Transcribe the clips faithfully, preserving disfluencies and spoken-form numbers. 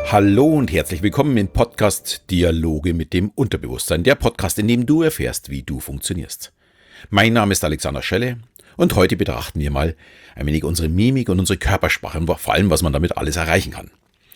Hallo und herzlich willkommen im Podcast Dialoge mit dem Unterbewusstsein, der Podcast, in dem du erfährst, wie du funktionierst. Mein Name ist Alexander Schelle und heute betrachten wir mal ein wenig unsere Mimik und unsere Körpersprache und vor allem, was man damit alles erreichen kann.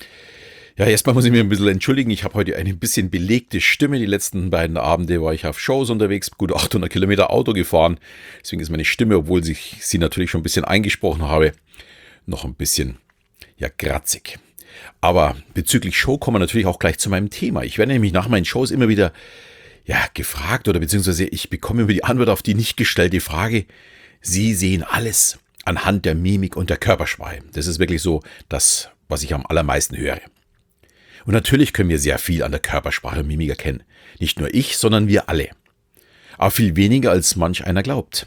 Ja, erstmal muss ich mich ein bisschen entschuldigen, ich habe heute eine bisschen belegte Stimme. Die letzten beiden Abende war ich auf Shows unterwegs, gut achthundert Kilometer Auto gefahren. Deswegen ist meine Stimme, obwohl ich sie natürlich schon ein bisschen eingesprochen habe, noch ein bisschen, ja, kratzig. Aber bezüglich Show kommen wir natürlich auch gleich zu meinem Thema. Ich werde nämlich nach meinen Shows immer wieder ja, gefragt oder beziehungsweise ich bekomme immer die Antwort auf die nicht gestellte Frage. Sie sehen alles anhand der Mimik und der Körpersprache. Das ist wirklich so das, was ich am allermeisten höre. Und natürlich können wir sehr viel an der Körpersprache und Mimik erkennen. Nicht nur ich, sondern wir alle. Aber viel weniger als manch einer glaubt.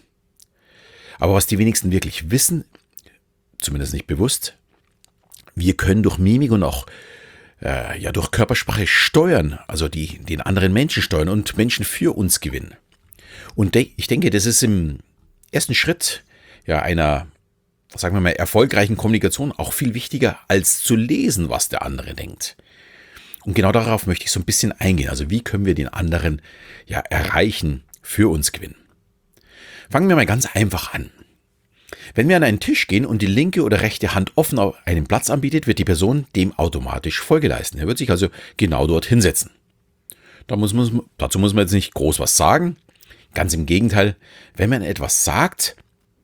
Aber was die wenigsten wirklich wissen, zumindest nicht bewusst, wir können durch Mimik und auch äh, ja, durch Körpersprache steuern, also die, den anderen Menschen steuern und Menschen für uns gewinnen. Und de- ich denke, das ist im ersten Schritt ja, einer, sagen wir mal, erfolgreichen Kommunikation auch viel wichtiger, als zu lesen, was der andere denkt. Und genau darauf möchte ich so ein bisschen eingehen. Also wie können wir den anderen ja, erreichen, für uns gewinnen? Fangen wir mal ganz einfach an. Wenn wir an einen Tisch gehen und die linke oder rechte Hand offen auf einen Platz anbietet, wird die Person dem automatisch Folge leisten. Er wird sich also genau dort hinsetzen. Da muss man, dazu muss man jetzt nicht groß was sagen. Ganz im Gegenteil, wenn man etwas sagt,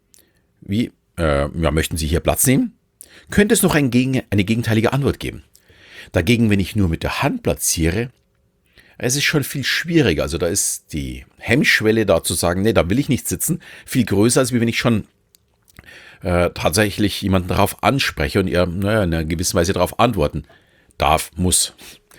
wie, äh, ja, möchten Sie hier Platz nehmen, könnte es noch ein Gegen, eine gegenteilige Antwort geben. Dagegen, wenn ich nur mit der Hand platziere, es ist schon viel schwieriger. Also da ist die Hemmschwelle da zu sagen, nee, da will ich nicht sitzen, viel größer, als wenn ich schon Äh, tatsächlich jemanden darauf anspreche und er naja, in einer gewissen Weise darauf antworten darf, muss.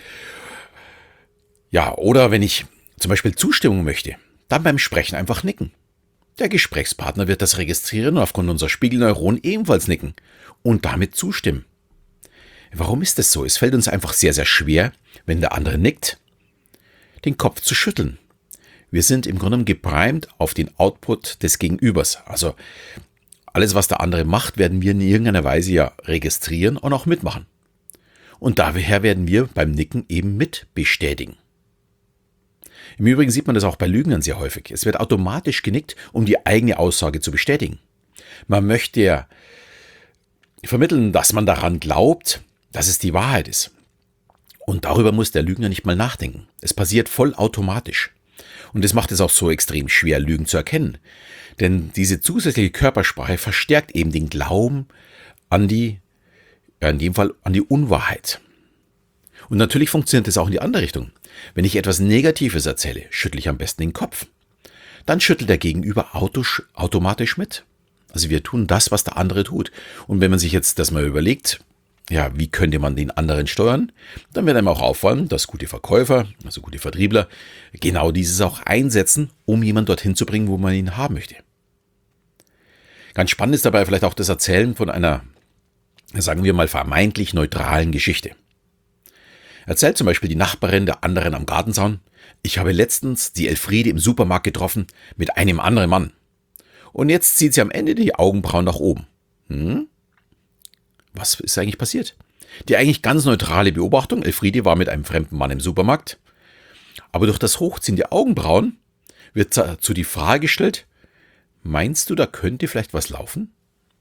Ja, oder wenn ich zum Beispiel Zustimmung möchte, dann beim Sprechen einfach nicken. Der Gesprächspartner wird das registrieren und aufgrund unserer Spiegelneuronen ebenfalls nicken und damit zustimmen. Warum ist das so? Es fällt uns einfach sehr, sehr schwer, wenn der andere nickt, den Kopf zu schütteln. Wir sind im Grunde geprimed auf den Output des Gegenübers. Also alles, was der andere macht, werden wir in irgendeiner Weise ja registrieren und auch mitmachen. Und daher werden wir beim Nicken eben mit bestätigen. Im Übrigen sieht man das auch bei Lügnern sehr häufig. Es wird automatisch genickt, um die eigene Aussage zu bestätigen. Man möchte ja vermitteln, dass man daran glaubt, dass es die Wahrheit ist. Und darüber muss der Lügner nicht mal nachdenken. Es passiert vollautomatisch. Und das macht es auch so extrem schwer, Lügen zu erkennen. Denn diese zusätzliche Körpersprache verstärkt eben den Glauben an die, ja in dem Fall an die Unwahrheit. Und natürlich funktioniert das auch in die andere Richtung. Wenn ich etwas Negatives erzähle, schüttle ich am besten den Kopf. Dann schüttelt der Gegenüber autos, automatisch mit. Also wir tun das, was der andere tut. Und wenn man sich jetzt das mal überlegt, ja, wie könnte man den anderen steuern? Dann wird einem auch auffallen, dass gute Verkäufer, also gute Vertriebler, genau dieses auch einsetzen, um jemanden dorthin zu bringen, wo man ihn haben möchte. Ganz spannend ist dabei vielleicht auch das Erzählen von einer, sagen wir mal, vermeintlich neutralen Geschichte. Erzählt zum Beispiel die Nachbarin der anderen am Gartenzaun: Ich habe letztens die Elfriede im Supermarkt getroffen mit einem anderen Mann. Und jetzt zieht sie am Ende die Augenbrauen nach oben. Hm? Was ist eigentlich passiert? Die eigentlich ganz neutrale Beobachtung: Elfriede war mit einem fremden Mann im Supermarkt. Aber durch das Hochziehen der Augenbrauen wird dazu die Frage gestellt: Meinst du, da könnte vielleicht was laufen?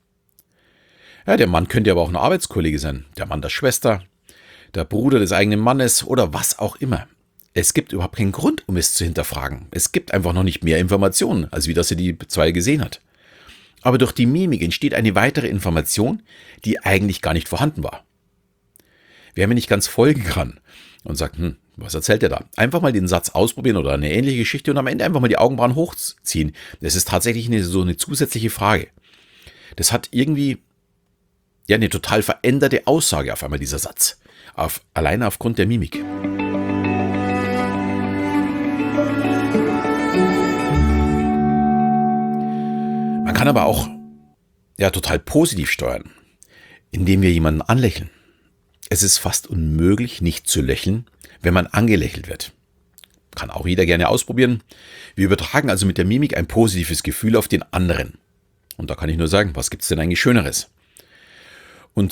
Ja, der Mann könnte aber auch ein Arbeitskollege sein, der Mann der Schwester, der Bruder des eigenen Mannes oder was auch immer. Es gibt überhaupt keinen Grund, um es zu hinterfragen. Es gibt einfach noch nicht mehr Informationen, als wie das sie die zwei gesehen hat. Aber durch die Mimik entsteht eine weitere Information, die eigentlich gar nicht vorhanden war. Wer mir nicht ganz folgen kann und sagt, hm, was erzählt er da? Einfach mal den Satz ausprobieren oder eine ähnliche Geschichte und am Ende einfach mal die Augenbrauen hochziehen. Das ist tatsächlich eine, so eine zusätzliche Frage. Das hat irgendwie ja eine total veränderte Aussage auf einmal, dieser Satz. Auf, alleine aufgrund der Mimik. Man kann aber auch ja, total positiv steuern, indem wir jemanden anlächeln. Es ist fast unmöglich, nicht zu lächeln, wenn man angelächelt wird. Kann auch jeder gerne ausprobieren. Wir übertragen also mit der Mimik ein positives Gefühl auf den anderen. Und da kann ich nur sagen, was gibt es denn eigentlich Schöneres? Und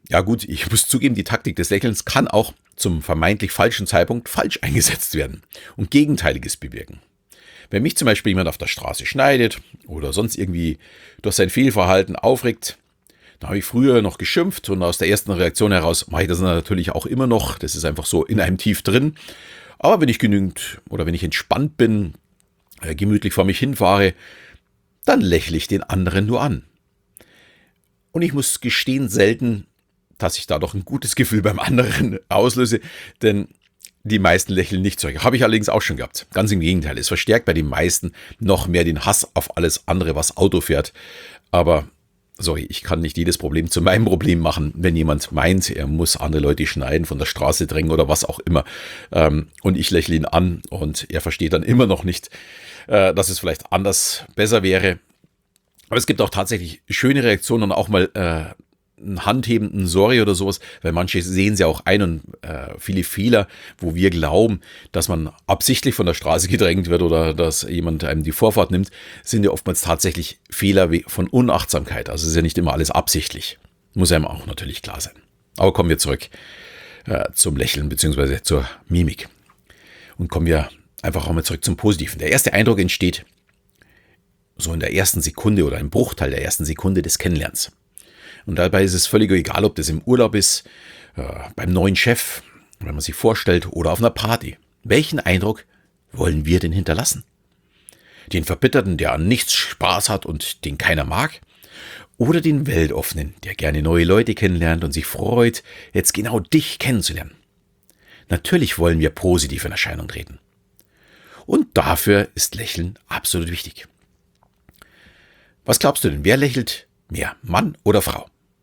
Ja gut, ich muss zugeben, die Taktik des Lächelns kann auch zum vermeintlich falschen Zeitpunkt falsch eingesetzt werden und Gegenteiliges bewirken. Wenn mich zum Beispiel jemand auf der Straße schneidet oder sonst irgendwie durch sein Fehlverhalten aufregt, da habe ich früher noch geschimpft und aus der ersten Reaktion heraus mache ich das natürlich auch immer noch. Das ist einfach so in einem tief drin. Aber wenn ich genügend oder wenn ich entspannt bin, äh, gemütlich vor mich hinfahre, dann lächle ich den anderen nur an. Und ich muss gestehen, selten, dass ich da doch ein gutes Gefühl beim anderen auslöse, denn die meisten lächeln nicht zurück. Habe ich allerdings auch schon gehabt. Ganz im Gegenteil, es verstärkt bei den meisten noch mehr den Hass auf alles andere, was Auto fährt. Aber sorry, ich kann nicht jedes Problem zu meinem Problem machen, wenn jemand meint, er muss andere Leute schneiden, von der Straße drängen oder was auch immer. Und ich lächle ihn an und er versteht dann immer noch nicht, dass es vielleicht anders besser wäre. Aber es gibt auch tatsächlich schöne Reaktionen und auch mal äh, ein Handheben, ein Sorry oder sowas, weil manche sehen sie auch ein und äh, viele Fehler, wo wir glauben, dass man absichtlich von der Straße gedrängt wird oder dass jemand einem die Vorfahrt nimmt, sind ja oftmals tatsächlich Fehler von Unachtsamkeit. Also es ist ja nicht immer alles absichtlich. Muss einem auch natürlich klar sein. Aber kommen wir zurück äh, zum Lächeln bzw. zur Mimik. Und kommen wir einfach auch mal zurück zum Positiven. Der erste Eindruck entsteht so in der ersten Sekunde oder im Bruchteil der ersten Sekunde des Kennenlernens. Und dabei ist es völlig egal, ob das im Urlaub ist, äh, beim neuen Chef, wenn man sich vorstellt, oder auf einer Party. Welchen Eindruck wollen wir denn hinterlassen? Den Verbitterten, der an nichts Spaß hat und den keiner mag? Oder den Weltoffenen, der gerne neue Leute kennenlernt und sich freut, jetzt genau dich kennenzulernen? Natürlich wollen wir positiv in Erscheinung treten. Und dafür ist Lächeln absolut wichtig. Was glaubst du denn, wer lächelt mehr, Mann oder Frau?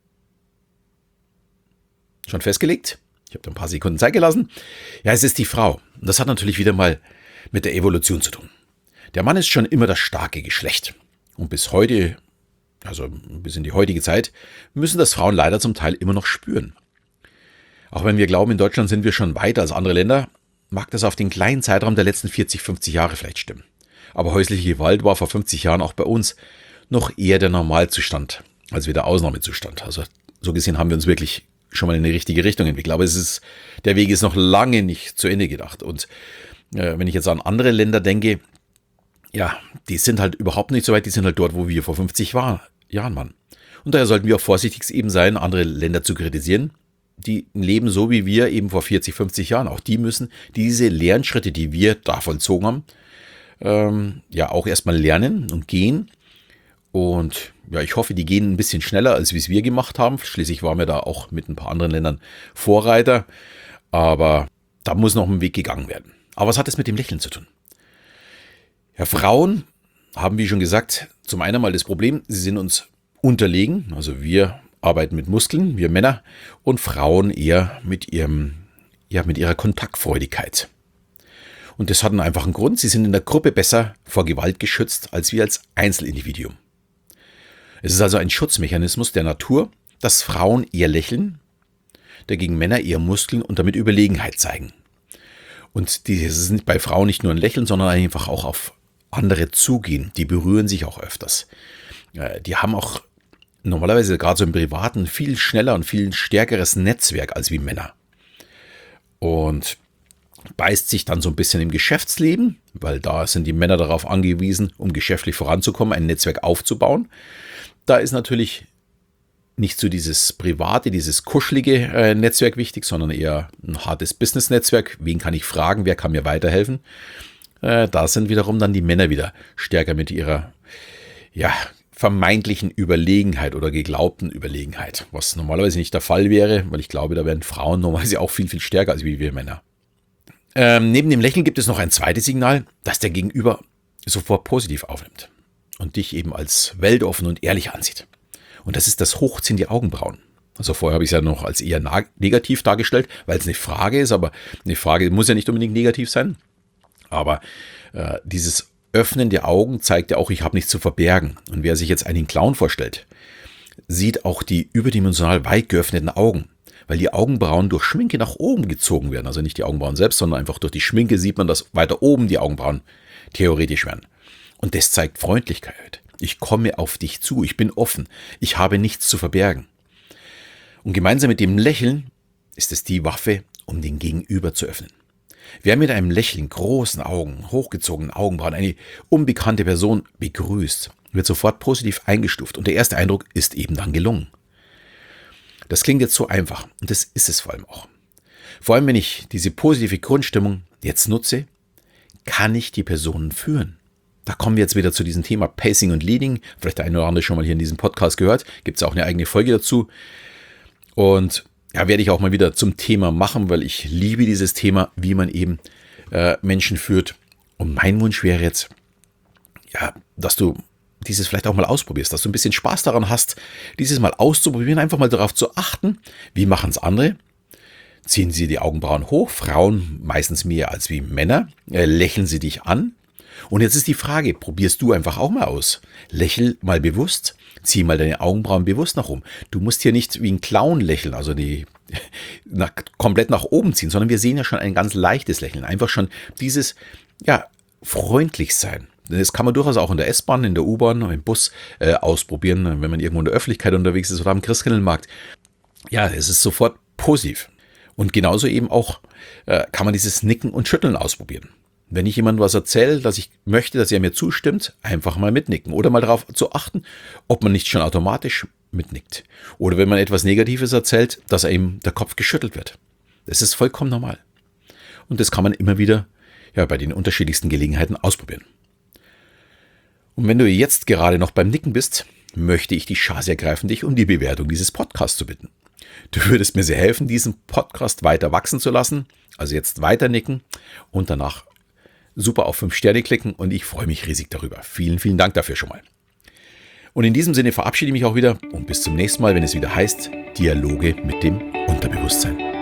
Schon festgelegt? Ich habe da ein paar Sekunden Zeit gelassen. Ja, es ist die Frau. Und das hat natürlich wieder mal mit der Evolution zu tun. Der Mann ist schon immer das starke Geschlecht. Und bis heute, also bis in die heutige Zeit, müssen das Frauen leider zum Teil immer noch spüren. Auch wenn wir glauben, in Deutschland sind wir schon weiter als andere Länder, mag das auf den kleinen Zeitraum der letzten vierzig, fünfzig Jahre vielleicht stimmen. Aber häusliche Gewalt war vor fünfzig Jahren auch bei uns noch eher der Normalzustand als wie der Ausnahmezustand. Also so gesehen haben wir uns wirklich schon mal in die richtige Richtung entwickelt. Aber es ist, der Weg ist noch lange nicht zu Ende gedacht. Und äh, wenn ich jetzt an andere Länder denke, ja, die sind halt überhaupt nicht so weit, die sind halt dort, wo wir vor fünfzig war, Jahren waren. Und daher sollten wir auch vorsichtig eben sein, andere Länder zu kritisieren. Die leben so wie wir eben vor vierzig, fünfzig Jahren. Auch die müssen diese Lernschritte, die wir da vollzogen haben, ähm, ja auch erstmal lernen und gehen. Und ja, ich hoffe, die gehen ein bisschen schneller, als wie es wir gemacht haben. Schließlich waren wir da auch mit ein paar anderen Ländern Vorreiter. Aber da muss noch ein Weg gegangen werden. Aber was hat es mit dem Lächeln zu tun? Ja, Frauen haben, wie schon gesagt, zum einen mal das Problem, sie sind uns unterlegen. Also wir arbeiten mit Muskeln, wir Männer, und Frauen eher mit ihrem, ja, mit ihrer Kontaktfreudigkeit. Und das hat einen einfachen Grund. Sie sind in der Gruppe besser vor Gewalt geschützt als wir als Einzelindividuum. Es ist also ein Schutzmechanismus der Natur, dass Frauen eher lächeln, dagegen Männer eher Muskeln und damit Überlegenheit zeigen. Und die sind bei Frauen nicht nur ein Lächeln, sondern einfach auch auf andere zugehen. Die berühren sich auch öfters. Die haben auch normalerweise gerade so im Privaten viel schneller und viel stärkeres Netzwerk als wie Männer. Und beißt sich dann so ein bisschen im Geschäftsleben, weil da sind die Männer darauf angewiesen, um geschäftlich voranzukommen, ein Netzwerk aufzubauen. Da ist natürlich nicht so dieses private, dieses kuschelige äh, Netzwerk wichtig, sondern eher ein hartes Business-Netzwerk. Wen kann ich fragen, wer kann mir weiterhelfen? Äh, da sind wiederum dann die Männer wieder stärker mit ihrer ja, vermeintlichen Überlegenheit oder geglaubten Überlegenheit, was normalerweise nicht der Fall wäre, weil ich glaube, da wären Frauen normalerweise auch viel, viel stärker als wie wir Männer. Ähm, neben dem Lächeln gibt es noch ein zweites Signal, das der Gegenüber sofort positiv aufnimmt und dich eben als weltoffen und ehrlich ansieht. Und das ist das Hochziehen der Augenbrauen. Also vorher habe ich es ja noch als eher negativ dargestellt, weil es eine Frage ist, aber eine Frage muss ja nicht unbedingt negativ sein. Aber äh, dieses Öffnen der Augen zeigt ja auch, ich habe nichts zu verbergen. Und wer sich jetzt einen Clown vorstellt, sieht auch die überdimensional weit geöffneten Augen. Weil die Augenbrauen durch Schminke nach oben gezogen werden. Also nicht die Augenbrauen selbst, sondern einfach durch die Schminke sieht man, dass weiter oben die Augenbrauen theoretisch werden. Und das zeigt Freundlichkeit. Ich komme auf dich zu, ich bin offen, ich habe nichts zu verbergen. Und gemeinsam mit dem Lächeln ist es die Waffe, um den Gegenüber zu öffnen. Wer mit einem Lächeln, großen Augen, hochgezogenen Augenbrauen eine unbekannte Person begrüßt, wird sofort positiv eingestuft und der erste Eindruck ist eben dann gelungen. Das klingt jetzt so einfach und das ist es vor allem auch. Vor allem, wenn ich diese positive Grundstimmung jetzt nutze, kann ich die Personen führen. Da kommen wir jetzt wieder zu diesem Thema Pacing und Leading. Vielleicht der eine oder andere schon mal hier in diesem Podcast gehört. Gibt es auch eine eigene Folge dazu. Und ja, werde ich auch mal wieder zum Thema machen, weil ich liebe dieses Thema, wie man eben äh, Menschen führt. Und mein Wunsch wäre jetzt, ja, dass du dieses vielleicht auch mal ausprobierst, dass du ein bisschen Spaß daran hast, dieses mal auszuprobieren, einfach mal darauf zu achten, wie machen es andere. Ziehen sie die Augenbrauen hoch, Frauen meistens mehr als wie Männer, äh, lächeln sie dich an. Und jetzt ist die Frage, probierst du einfach auch mal aus. Lächel mal bewusst, zieh mal deine Augenbrauen bewusst nach oben. Du musst hier nicht wie ein Clown lächeln, also die nach, komplett nach oben ziehen, sondern wir sehen ja schon ein ganz leichtes Lächeln. Einfach schon dieses, ja, freundlich sein. Das kann man durchaus auch in der S-Bahn, in der U-Bahn, im Bus äh, ausprobieren, wenn man irgendwo in der Öffentlichkeit unterwegs ist oder am Christkindlmarkt. Ja, es ist sofort positiv. Und genauso eben auch äh, kann man dieses Nicken und Schütteln ausprobieren. Wenn ich jemandem was erzähle, dass ich möchte, dass er mir zustimmt, einfach mal mitnicken. Oder mal darauf zu achten, ob man nicht schon automatisch mitnickt. Oder wenn man etwas Negatives erzählt, dass einem der Kopf geschüttelt wird. Das ist vollkommen normal. Und das kann man immer wieder ja, bei den unterschiedlichsten Gelegenheiten ausprobieren. Und wenn du jetzt gerade noch beim Nicken bist, möchte ich die Chance ergreifen, dich um die Bewertung dieses Podcasts zu bitten. Du würdest mir sehr helfen, diesen Podcast weiter wachsen zu lassen. Also jetzt weiter nicken und danach super auf fünf Sterne klicken und ich freue mich riesig darüber. Vielen, vielen Dank dafür schon mal. Und in diesem Sinne verabschiede ich mich auch wieder und bis zum nächsten Mal, wenn es wieder heißt Dialoge mit dem Unterbewusstsein.